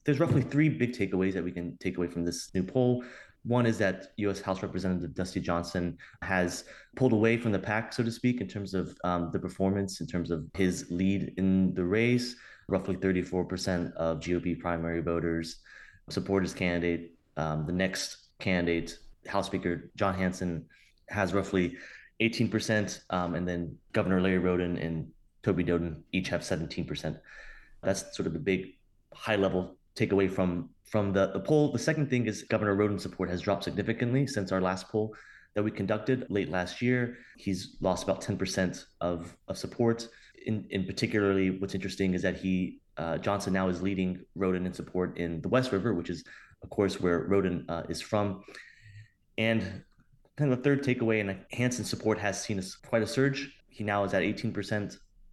there's roughly three big takeaways that we can take away from this new poll. One is that U.S. House Representative Dusty Johnson has pulled away from the pack, so to speak, in terms of the performance, in terms of his lead in the race. Roughly 34% of GOP primary voters support his candidate. The next candidate, House Speaker John Hanson, has roughly 18%, and then Governor Larry Roden and Toby Doden each have 17%. That's sort of the big high level takeaway from the poll. The second thing is Governor Roden's support has dropped significantly since our last poll that we conducted late last year. He's lost about 10% of support. In particularly, what's interesting is that Johnson now is leading Roden in support in the West River, which is, of course, where Roden is from. And kind of a third takeaway, and Hanson's support has seen quite a surge. He now is at 18%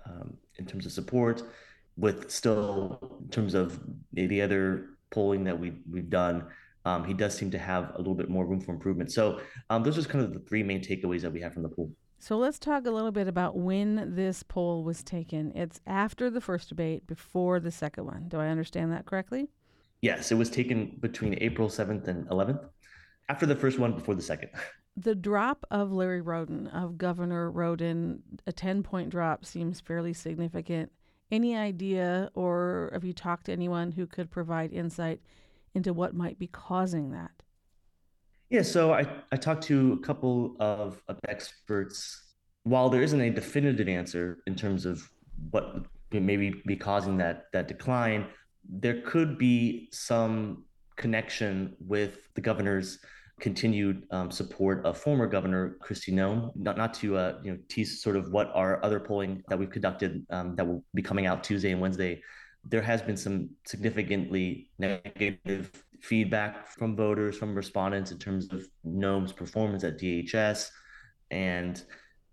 in terms of support, with still, in terms of the other polling that we've done, he does seem to have a little bit more room for improvement. So those are kind of the three main takeaways that we have from the poll. So let's talk a little bit about when this poll was taken. It's after the first debate, before the second one. Do I understand that correctly? Yes, it was taken between April 7th and 11th, after the first one, before the second. The drop of Larry Roden, of Governor Roden, a 10-point drop seems fairly significant. Any idea, or have you talked to anyone who could provide insight into what might be causing that? Yeah, so I talked to a couple of experts. While there isn't a definitive answer in terms of what maybe be causing that decline, there could be some connection with the governor's continued support of former Governor Kristi Noem. Not to tease sort of what our other polling that we've conducted that will be coming out Tuesday and Wednesday. There has been some significantly negative feedback from voters, from respondents in terms of Noem's performance at DHS, and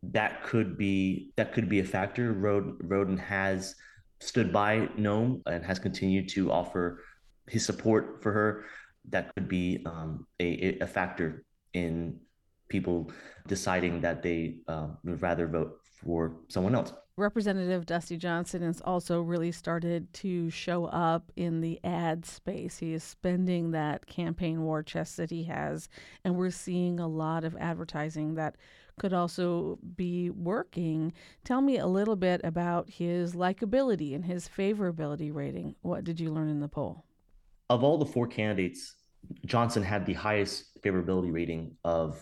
that could be a factor. Roden has stood by Noem and has continued to offer his support for her. That could be a factor in people deciding that they would rather vote for someone else. Representative Dusty Johnson has also really started to show up in the ad space. He is spending that campaign war chest that he has, and we're seeing a lot of advertising that could also be working. Tell me a little bit about his likability and his favorability rating. What did you learn in the poll? Of all the four candidates, Johnson had the highest favorability rating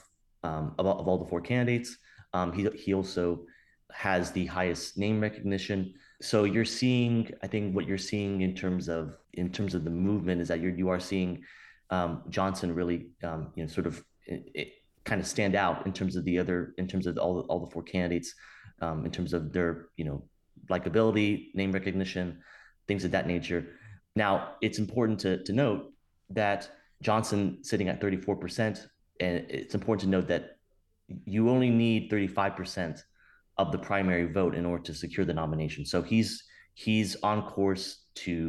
of all the four candidates. He also has the highest name recognition. So you're seeing, I think, what you're seeing in terms of the movement is that you are seeing Johnson really sort of kind of stand out in terms of all the four candidates, in terms of their likability, name recognition, things of that nature. Now, it's important to note that Johnson sitting at 34%, and it's important to note that you only need 35% of the primary vote in order to secure the nomination. So he's on course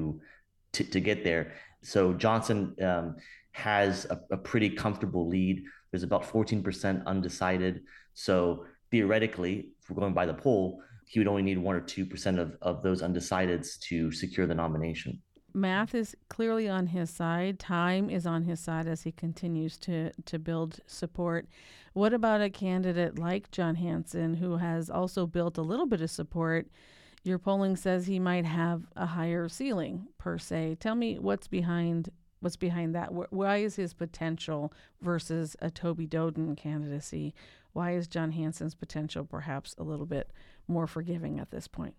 to get there. So Johnson has a pretty comfortable lead. There's about 14% undecided. So theoretically, if we're going by the poll, he would only need 1 or 2% of those undecideds to secure the nomination. Math is clearly on his side. Time is on his side as he continues to build support. What about a candidate like John Hanson, who has also built a little bit of support? Your polling says he might have a higher ceiling, per se. Tell me what's behind that. Why is his potential versus a Toby Doden candidacy? Why is John Hanson's potential perhaps a little bit more forgiving at this point?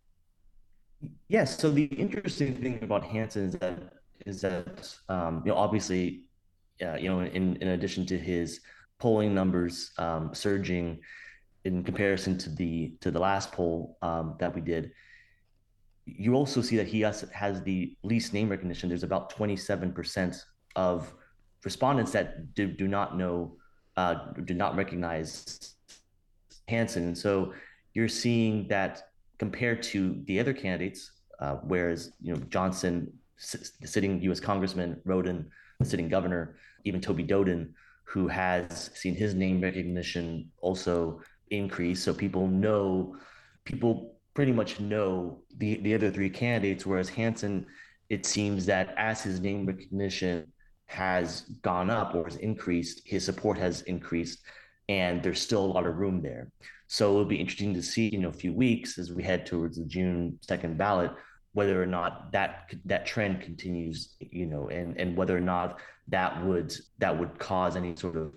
Yes. So the interesting thing about Hanson is that obviously, in addition to his polling numbers surging in comparison to the last poll that we did, you also see that he has the least name recognition. There's about 27% of respondents that do not know, do not recognize Hanson. And so you're seeing that compared to the other candidates, whereas Johnson, the sitting U.S. Congressman, Roden, the sitting governor, even Toby Doden, who has seen his name recognition also increase. So people pretty much know the other three candidates, whereas Hanson it seems that as his name recognition has gone up or has increased, his support has increased, and there's still a lot of room there. So it'll be interesting to see, a few weeks as we head towards the June 2nd ballot, whether or not that trend continues, and whether or not that would cause any sort of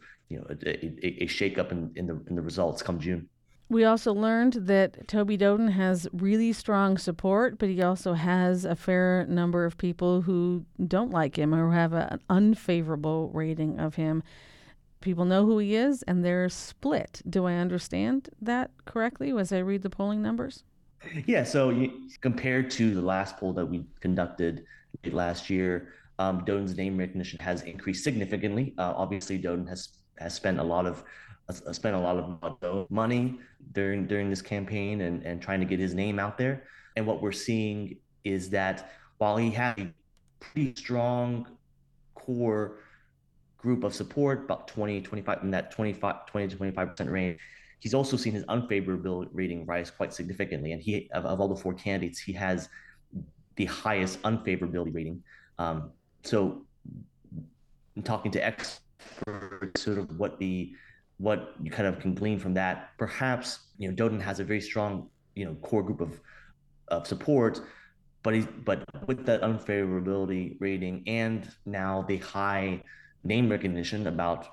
a shakeup in the results come June. We also learned that Toby Doden has really strong support, but he also has a fair number of people who don't like him or have an unfavorable rating of him. People know who he is, and they're split. Do I understand that correctly as I read the polling numbers? Yeah, so compared to the last poll that we conducted last year, Doden's name recognition has increased significantly. Obviously, Doden has spent a lot of money during this campaign and trying to get his name out there. And what we're seeing is that while he had a pretty strong core group of support, about 20, 25, in that 25, 20 to 25% range, he's also seen his unfavorability rating rise quite significantly. And of all the four candidates, he has the highest unfavorability rating. So in talking to experts, sort of what you kind of can glean from that, perhaps, Doden has a very strong, core group of support, but with that unfavorability rating and now the high name recognition, about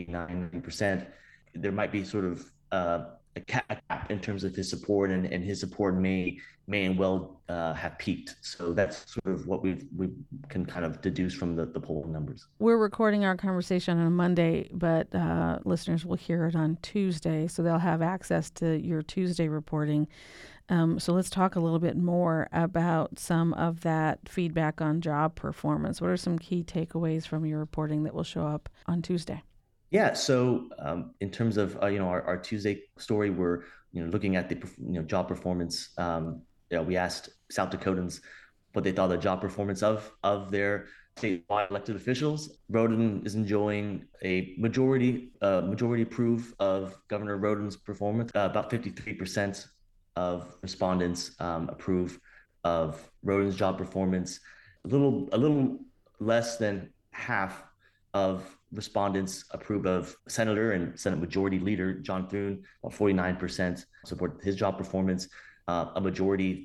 89%, there might be sort of a cap in terms of his support, and his support may and well have peaked. So that's sort of what we can kind of deduce from the poll numbers. We're recording our conversation on Monday, but listeners will hear it on Tuesday, so they'll have access to your Tuesday reporting. So let's talk a little bit more about some of that feedback on job performance. What are some key takeaways from your reporting that will show up on Tuesday? Yeah, so in terms of our Tuesday story, we're looking at the job performance. We asked South Dakotans what they thought of the job performance of their statewide elected officials. Roden is enjoying a majority approve of Governor Roden's performance. About 53% of respondents approve of Roden's job performance. A little less than half of respondents approve of Senator and Senate Majority Leader John Thune. About 49% support his job performance. A majority,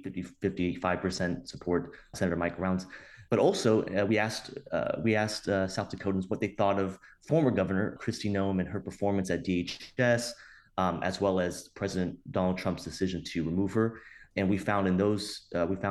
55% support Senator Mike Rounds. But also, we asked South Dakotans what they thought of former Governor Kristi Noem and her performance at DHS, as well as President Donald Trump's decision to remove her. And we found in those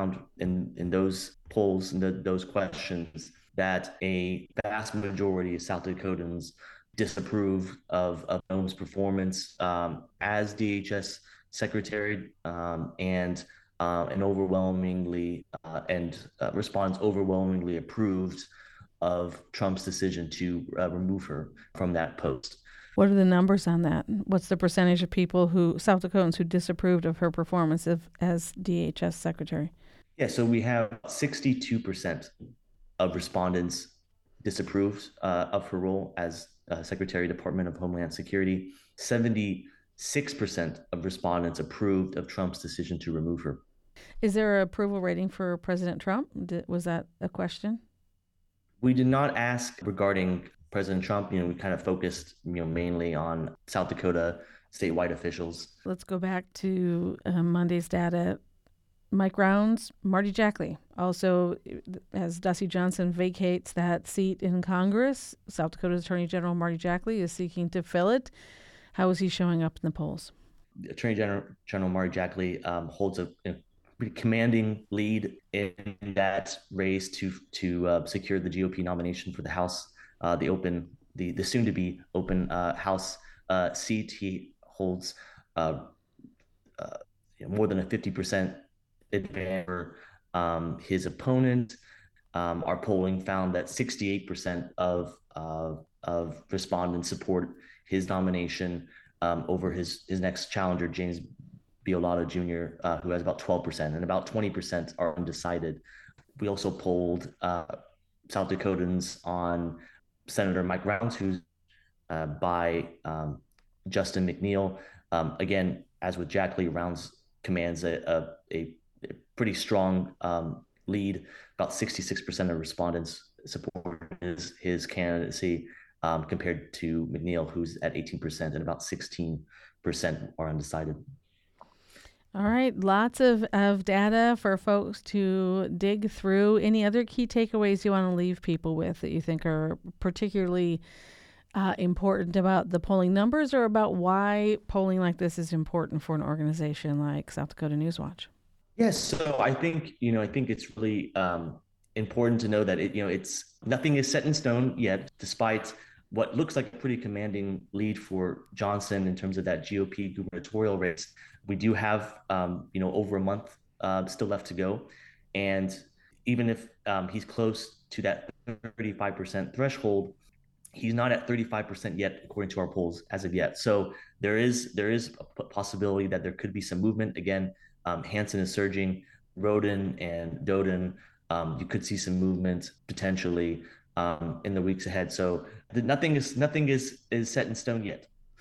polls and those questions that a vast majority of South Dakotans disapprove of Noem's performance as DHS secretary, and overwhelmingly responds overwhelmingly approved of Trump's decision to remove her from that post. What are the numbers on that? What's the percentage of people South Dakotans who disapproved of her performance as DHS secretary? Yeah, so we have 62% of respondents disapproved of her role as Secretary of Department of Homeland Security. 76% of respondents approved of Trump's decision to remove her. Is there an approval rating for President Trump? Was that a question? We did not ask regarding President Trump. We kind of focused, mainly on South Dakota statewide officials. Let's go back to Monday's data. Mike Rounds, Marty Jackley. Also, as Dusty Johnson vacates that seat in Congress, South Dakota's Attorney General Marty Jackley is seeking to fill it. How is he showing up in the polls? Attorney General Marty Jackley holds a pretty commanding lead in that race to secure the GOP nomination for the House, the soon to be open House seat. He holds more than a 50% advantage over his opponent. Our polling found that 68% of respondents support his nomination over his next challenger, James Biolata Jr., who has about 12%, and about 20% are undecided. We also polled South Dakotans on Senator Mike Rounds, who's by Justin McNeil. Again, as with Jackley, Rounds commands a pretty strong lead. About 66% of respondents support his candidacy, compared to McNeil, who's at 18%, and about 16% are undecided. All right, lots of data for folks to dig through. Any other key takeaways you want to leave people with that you think are particularly important about the polling numbers, or about why polling like this is important for an organization like South Dakota Newswatch? Yes, so I think it's really important to know that it's nothing is set in stone yet, despite what looks like a pretty commanding lead for Johnson in terms of that GOP gubernatorial race. We do have over a month still left to go, and even if he's close to that 35% threshold, he's not at 35% yet, according to our polls as of yet. So there is a possibility that there could be some movement. Again, Hansen is surging, Roden and Doden. You could see some movement potentially in the weeks ahead. So nothing is set in stone yet.